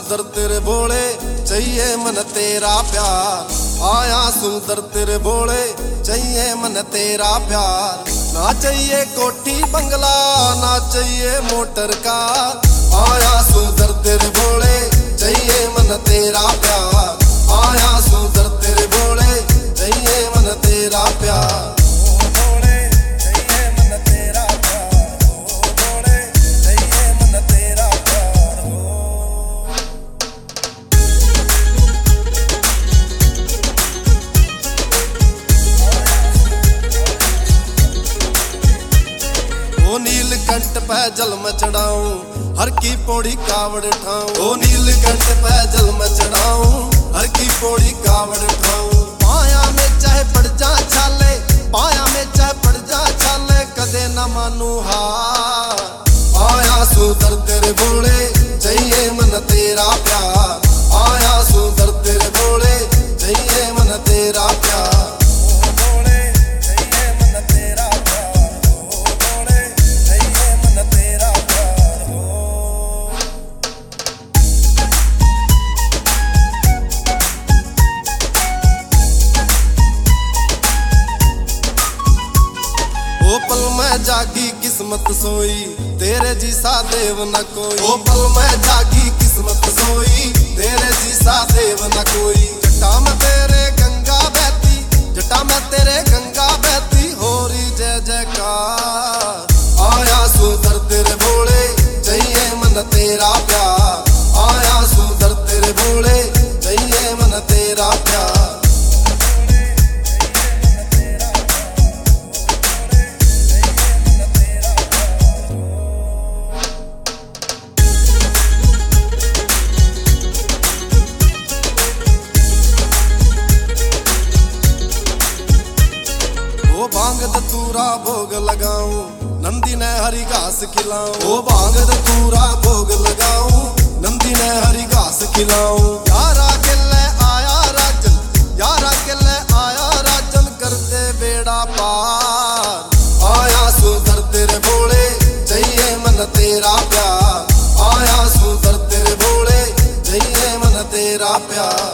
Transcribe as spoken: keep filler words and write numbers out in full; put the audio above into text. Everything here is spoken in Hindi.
सुंदर तेरे भोले चाहिए मन तेरा प्यार। आया सुंदर तेरे भोले चाहिए मन तेरा प्यार। ना चाहिए कोठी बंगला ना चाहिए मोटर कार। आया सुंदर तेरे भोले चाहिए मन तेरा प्यार। आया सुंदर तेरे भोले चाहिए मन तेरा प्यार। ओ नीलकंठ पे जल में चढ़ाऊं हर की पौड़ी कावड़ ठाऊं। ओ नीलकंठ पे जल में चढ़ाऊं हर की पौड़ी कावड़ ठाऊं। पाया में चाहे पड़ जा छाले पाया में चाहे पड़ जा छाले कदे न मानू हार। आया सुंदर तेरे भोले चाहिए मन तेरा प्यार। आया सुंदर तेरे भोले चाहिए मन तेरा प्यार। ओ पल में जागी किस्मत सोई तेरे जैसा देव न कोई। ओ पल में जागी किस्मत सोई तेरे जैसा देव न कोई। जटा में तेरे गंगा बहती जटा में तेरे गंगा बहती हो रही जय जयकार। आया सुंदर तेरे भोले चाहिए मन तेरा प्यार। आया सुंदर तेरे भोले चाहिए मन तेरा प्यार। ओ भांग धतूरा भोग लगाऊं नंदी ने हरी घास खिलाऊं। ओ भांग धतूरा भोग लगाऊं नंदी ने हरी घास खिलाऊं। यारा के ले आया राजन यारा के ले आया राजन कर दे बेड़ा पार। आया सुंदर तेरे भोले चाहिए मन तेरा प्यार। आया सुंदर तेरे भोले चाहिए मन तेरा प्यार।